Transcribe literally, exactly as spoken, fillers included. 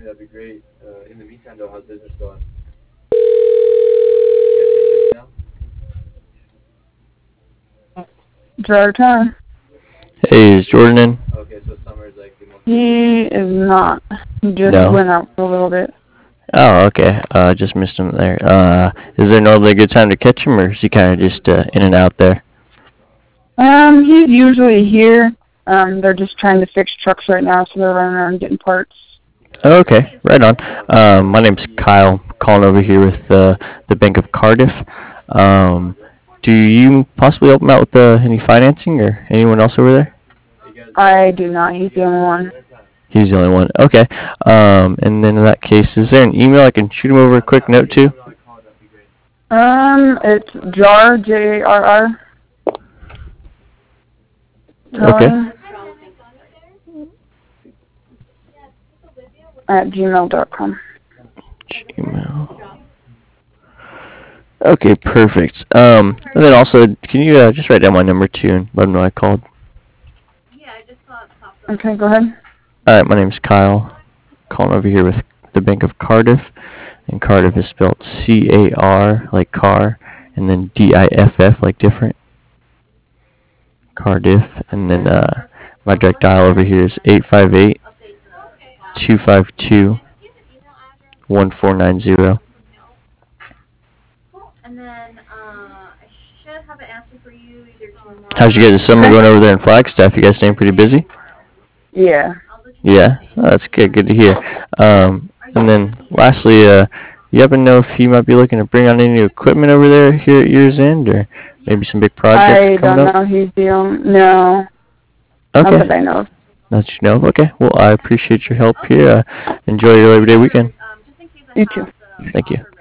that'd be great. Uh, in the meantime, though, how's business going? Jordan. Hey, is Jordan in? Okay, so summer is like the most. He is not. He just No. went out for a little bit. Oh, okay. I uh, just missed him there. Uh, is there normally a good time to catch him, or is he kind of just uh, in and out there? Um, he's usually here. Um, they're just trying to fix trucks right now, so they're running around getting parts. Oh, okay, right on. Um, my name's Kyle, calling over here with uh, the Bank of Cardiff. Um, do you possibly help him out with uh, any financing, or anyone else over there? I do not. He's the only one. He's the only one. Okay. Um, and then in that case, is there an email I can shoot him over a quick note to? Um, it's jar, J A R R. Okay. At gmail dot com. Gmail. Okay, perfect. Um, and then also, can you uh, just write down my number too and let them know I called? Okay, go ahead. All right, my name's Kyle, calling over here with the Bank of Cardiff, and Cardiff is spelled C A R like car, and then D I F F like different. Cardiff, and then uh, my direct dial over here is eight five eight, two five two, one four nine zero. How's you guys' summer going over there in Flagstaff? You guys staying pretty busy? Yeah. Yeah, oh, that's good. Good to hear. Um, and then lastly, uh, you happen to know if you might be looking to bring on any new equipment over there here at year's end, or maybe some big projects I coming don't up? know. He's the only. No. Okay. Not that I know of. Not you know. Okay. Well, I appreciate your help here. Uh, enjoy your Labor Day weekend. You too. Thank you.